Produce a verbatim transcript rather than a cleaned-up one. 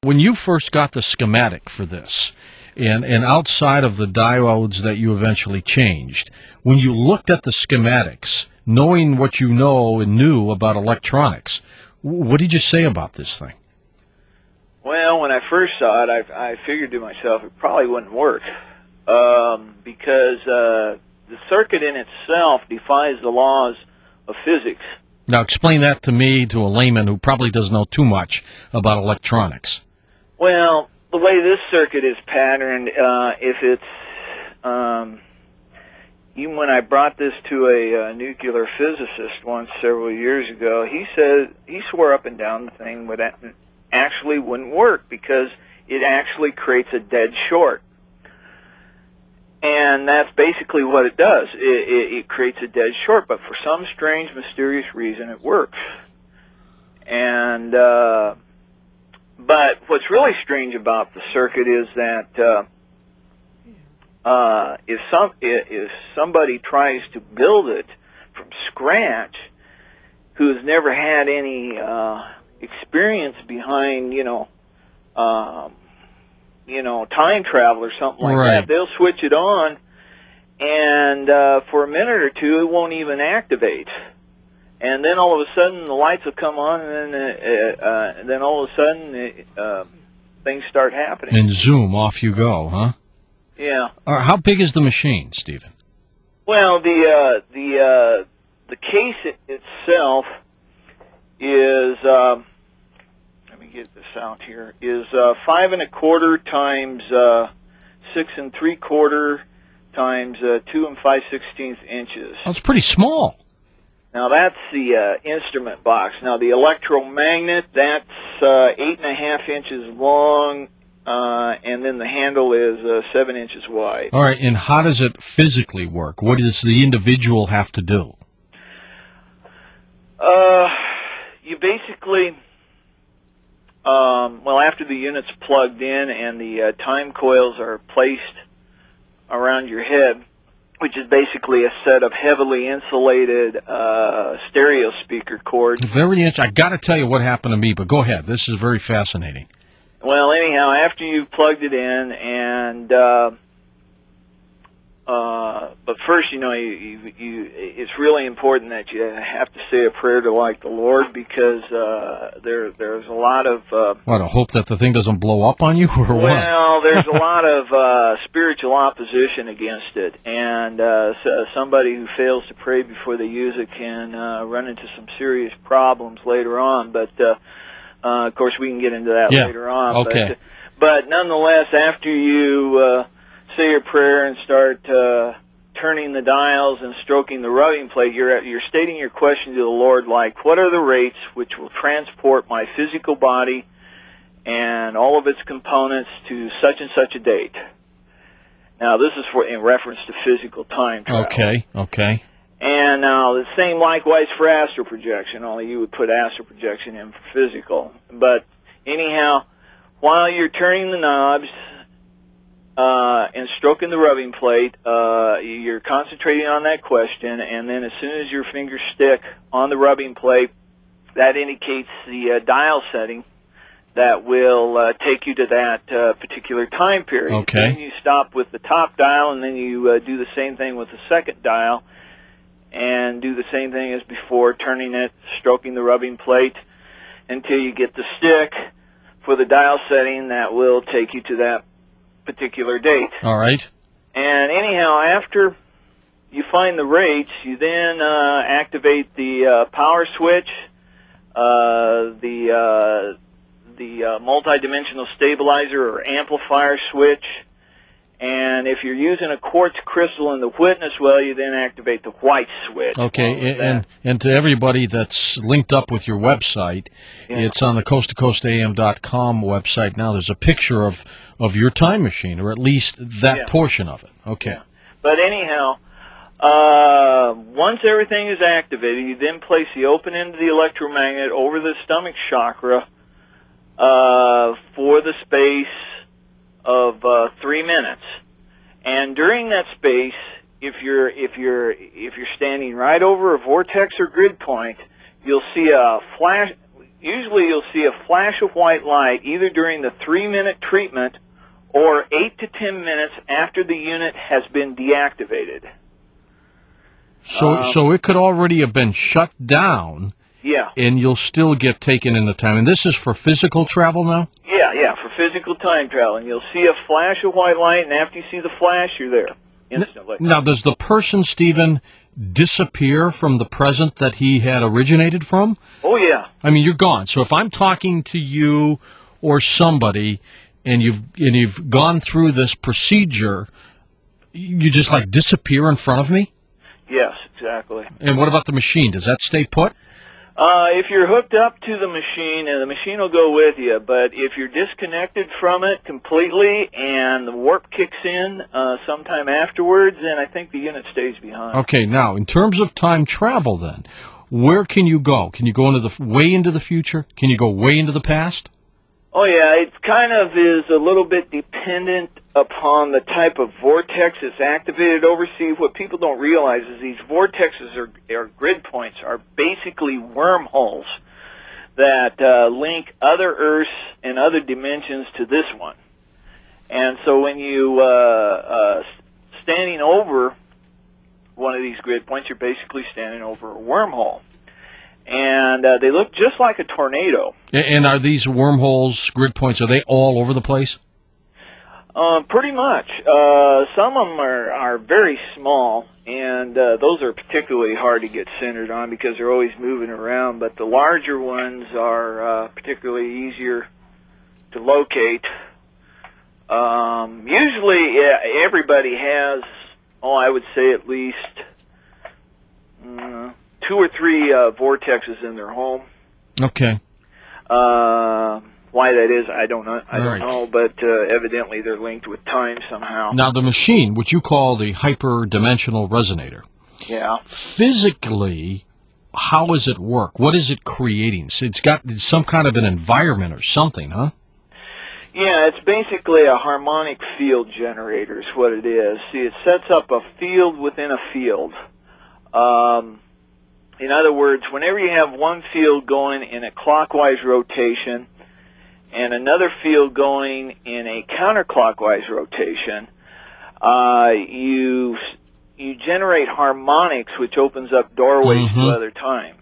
When you first got the schematic for this, and, and outside of the diodes that you eventually changed, when you looked at the schematics, knowing what you know and knew about electronics, what did you say about this thing? Well, when I first saw it, I, I figured to myself it probably wouldn't work um, because uh, the circuit in itself defies the laws of physics. Now, explain that to me, to a layman who probably doesn't know too much about electronics. Well, the way this circuit is patterned, uh, if it's, um, even when I brought this to a uh, nuclear physicist once several years ago, he said, he swore up and down the thing would actually wouldn't work because it actually creates a dead short. And that's basically what it does. It, it, it creates a dead short, but for some strange, mysterious reason, it works. And, uh, but what's really strange about the circuit is that uh, uh, if some if somebody tries to build it from scratch, who has never had any uh, experience behind, you know, um, you know, time travel or something like right. that, they'll switch it on, and uh, for a minute or two, it won't even activate. And then all of a sudden, the lights will come on, and then, uh, uh, and then all of a sudden, it, uh, things start happening. And zoom, off you go, huh? Yeah. All right, how big is the machine, Stephen? Well, the uh, the uh, the case itself is. Uh, let me get this out here. Is uh, five and a quarter times uh, six and three quarter times uh, two and five sixteenths inches. That's pretty small. Now that's the uh, instrument box. Now the electromagnet, that's uh, eight and a half inches long, uh, and then the handle is uh, seven inches wide. All right, and how does it physically work? What does the individual have to do? Uh, you basically, um, well, after the unit's plugged in and the uh, time coils are placed around your head, which is basically a set of heavily insulated uh, stereo speaker cords. Very interesting. I got to tell you what happened to me, but go ahead. This is very fascinating. Well, anyhow, after you've plugged it in, and uh, uh, but first, you know, you, you, you, it's really important that you have to say a prayer to like the Lord, because uh, there there's a lot of uh, what, to hope that the thing doesn't blow up on you, or well, what? Well, there's a lot of uh, spiritual opposition against it, and uh, so somebody who fails to pray before they use it can uh, run into some serious problems later on. But uh, uh, of course, we can get into that yeah. later on. Okay. But, but nonetheless, after you uh, say your prayer and start uh, turning the dials and stroking the rubbing plate, you're you're stating your question to the Lord, like, what are the rates which will transport my physical body and all of its components to such and such a date? Now, this is for in reference to physical time travel. Okay, okay. And now the same likewise for astral projection, only you would put astral projection in for physical. But anyhow, while you're turning the knobs uh, and stroking the rubbing plate, uh, you're concentrating on that question, and then as soon as your fingers stick on the rubbing plate, that indicates the uh, dial setting that will uh, take you to that uh, particular time period. Okay. Then you stop with the top dial, and then you uh, do the same thing with the second dial, and do the same thing as before, turning it, stroking the rubbing plate, until you get the stick for the dial setting that will take you to that particular date. All right. And anyhow, after you find the rates, you then uh, activate the uh, power switch, uh, the... Uh, the uh, multi-dimensional stabilizer or amplifier switch, and if you're using a quartz crystal in the witness well, you then activate the white switch. Okay, and, and and to everybody that's linked up with your website, yeah. It's on the coast to coast A M dot com website now. There's a picture of, of your time machine, or at least that yeah. portion of it. Okay. Yeah. But anyhow, uh, once everything is activated, you then place the open end of the electromagnet over the stomach chakra Uh, for the space of uh, three minutes, and during that space, if you're if you're if you're standing right over a vortex or grid point, you'll see a flash. usually you'll see a flash of white light either during the three-minute treatment or eight to ten minutes after the unit has been deactivated. So, Um, so it could already have been shut down, Yeah. and you'll still get taken in the time. And this is for physical travel now? Yeah, yeah, for physical time travel. And you'll see a flash of white light, and after you see the flash, you're there instantly. Now, does the person, Stephen, disappear from the present that he had originated from? Oh, yeah. I mean, you're gone. So if I'm talking to you or somebody, and you've and you've gone through this procedure, you just like disappear in front of me? Yes, exactly. And what about the machine? Does that stay put? Uh, if you're hooked up to the machine, and the machine will go with you, but if you're disconnected from it completely and the warp kicks in uh, sometime afterwards, then I think the unit stays behind. Okay, now, in terms of time travel then, where can you go? Can you go into the way into the future? Can you go way into the past? Oh, yeah, it kind of is a little bit dependent upon the type of vortex that's activated over. See, what people don't realize is these vortexes or, or grid points are basically wormholes that uh, link other Earths and other dimensions to this one. And so when you uh, uh, standing over one of these grid points, you're basically standing over a wormhole. And uh, they look just like a tornado. And are these wormholes, grid points, are they all over the place? Uh, pretty much. Uh, some of them are, are very small, and uh, those are particularly hard to get centered on because they're always moving around. But the larger ones are uh, particularly easier to locate. Um, usually, yeah, everybody has, oh, I would say at least uh, two or three uh, vortexes in their home. Okay. Uh, why that is, I don't know. I All don't right. know, but uh, evidently they're linked with time somehow. Now, the machine, which you call the hyperdimensional resonator, Yeah. physically, how does it work? What is it creating? So it's got some kind of an environment or something, huh? Yeah, it's basically a harmonic field generator is what it is. See, it sets up a field within a field. Um, in other words, whenever you have one field going in a clockwise rotation and another field going in a counterclockwise rotation, uh, you you generate harmonics, which opens up doorways Mm-hmm. to other time.